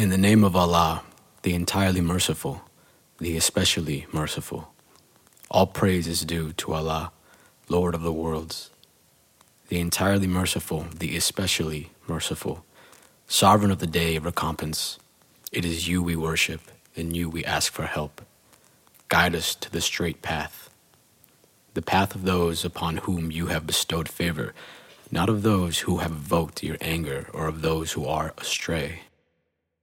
In the name of Allah, the entirely merciful, the especially merciful. All praise is due to Allah, Lord of the worlds, the entirely merciful, the especially merciful, sovereign of the day of recompense. It is you we worship, and you we ask for help. Guide us to the straight path, the path of those upon whom you have bestowed favor, not of those who have evoked your anger or of those who are astray.